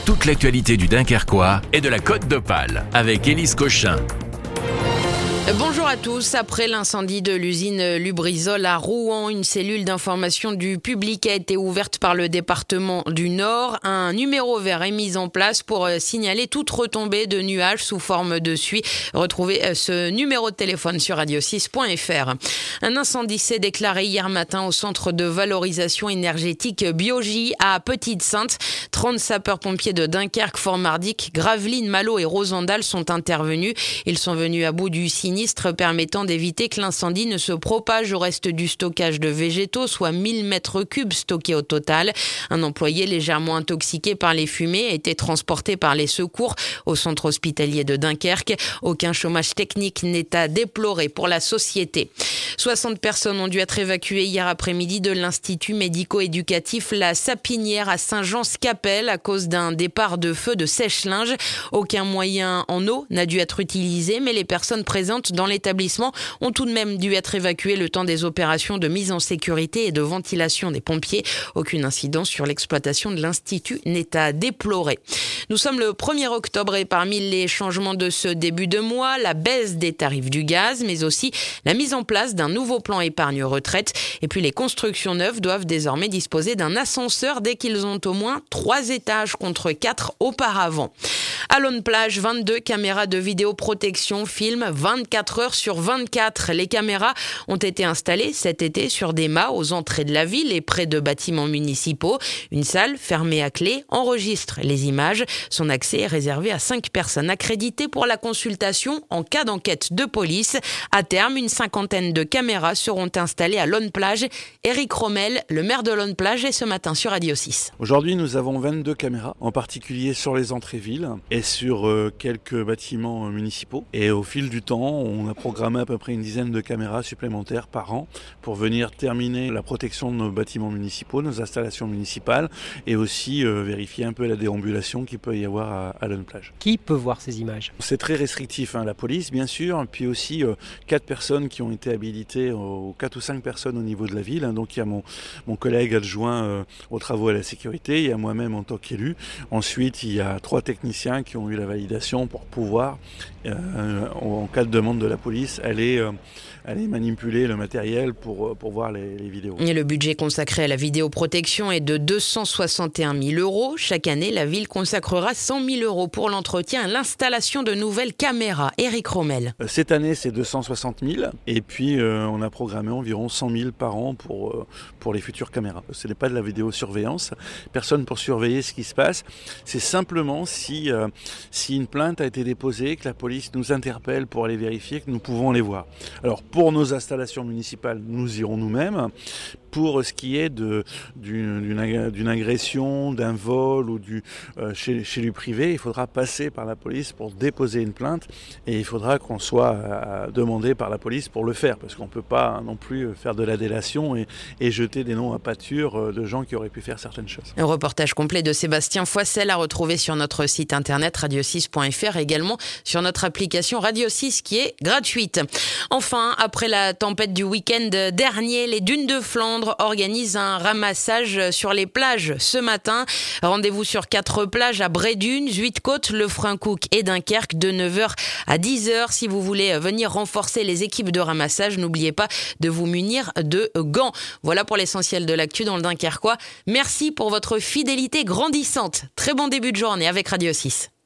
toute l'actualité du Dunkerquois et de la Côte d'Opale avec Élise Cochin. Bonjour à tous. Après l'incendie de l'usine Lubrizol à Rouen, une cellule d'information du public a été ouverte par le département du Nord. Un numéro vert est mis en place pour signaler toute retombée de nuages sous forme de suie. Retrouvez ce numéro de téléphone sur radio6.fr. Un incendie s'est déclaré hier matin au centre de valorisation énergétique Biogie à Petite-Sainte. 30 sapeurs-pompiers de Dunkerque, Fort-Mardic, Gravelines, Malo et Rosendal sont intervenus. Ils sont venus à bout du sinistre permettant d'éviter que l'incendie ne se propage au reste du stockage de végétaux, soit 1000 mètres cubes stockés au total. Un employé légèrement intoxiqué par les fumées a été transporté par les secours au centre hospitalier de Dunkerque. Aucun chômage technique n'est à déplorer pour la société. 60 personnes ont dû être évacuées hier après-midi de l'Institut médico-éducatif La Sapinière à Saint-Jean-Scapelle à cause d'un départ de feu de sèche-linge. Aucun moyen en eau n'a dû être utilisé, mais les personnes présentes dans l'établissement ont tout de même dû être évacuées le temps des opérations de mise en sécurité et de ventilation des pompiers. Aucune incidence sur l'exploitation de l'Institut n'est à déplorer. Nous sommes le 1er octobre et parmi les changements de ce début de mois, la baisse des tarifs du gaz, mais aussi la mise en place d'un nouveau plan épargne-retraite. Et puis les constructions neuves doivent désormais disposer d'un ascenseur dès qu'ils ont au moins 3 étages contre 4 auparavant. À Laune-Plage, 22 caméras de vidéoprotection filment 24 heures sur 24. Les caméras ont été installées cet été sur des mâts aux entrées de la ville et près de bâtiments municipaux. Une salle fermée à clé enregistre les images. Son accès est réservé à 5 personnes accréditées pour la consultation en cas d'enquête de police. À terme, une 50aine de caméras seront installées à Laune-Plage. Éric Rommel, le maire de Laune-Plage, est ce matin sur Radio 6. Aujourd'hui, nous avons 22 caméras, en particulier sur les entrées-villes et sur quelques bâtiments municipaux. Et au fil du temps, on a programmé à peu près une dizaine de caméras supplémentaires par an pour venir terminer la protection de nos bâtiments municipaux, nos installations municipales et aussi vérifier un peu la déambulation qu'il peut y avoir à Laune-Plage. Qui peut voir ces images ? C'est très restrictif, la police bien sûr, puis aussi 4 personnes qui ont été habilitées, 4 ou 5 personnes au niveau de la ville. Donc il y a mon collègue adjoint aux travaux et à la sécurité, il y a moi-même en tant qu'élu. Ensuite, il y a 3 techniciens qui ont eu la validation pour pouvoir, en cas de demande de la police, aller manipuler le matériel pour voir les vidéos. Et le budget consacré à la vidéoprotection est de 261 000 €. Chaque année, la ville consacrera 100 000 € pour l'entretien et l'installation de nouvelles caméras. Éric Rommel. Cette année, c'est 260 000 et puis on a programmé environ 100 000 par an pour les futures caméras. Ce n'est pas de la vidéosurveillance, personne pour surveiller ce qui se passe. C'est simplement si une plainte a été déposée, que la police nous interpelle pour aller vérifier que nous pouvons les voir. Alors pour nos installations municipales, nous irons nous-mêmes. Pour ce qui est d'une agression, d'un vol ou chez du privé, il faudra passer par la police pour déposer une plainte et il faudra qu'on soit demandé par la police pour le faire parce qu'on ne peut pas non plus faire de la délation et jeter des noms à pâture de gens qui auraient pu faire certaines choses. Un reportage complet de Sébastien Foissel à retrouver sur notre site internet radio6.fr et également sur notre application Radio 6 qui est gratuite. Enfin, après la tempête du week-end dernier, les Dunes de Flandre organise un ramassage sur les plages ce matin. Rendez-vous sur 4 plages à Brédunes, Zuidcote, Lefrancouc et Dunkerque de 9h à 10h. Si vous voulez venir renforcer les équipes de ramassage, n'oubliez pas de vous munir de gants. Voilà pour l'essentiel de l'actu dans le Dunkerquois. Merci pour votre fidélité grandissante. Très bon début de journée avec Radio 6.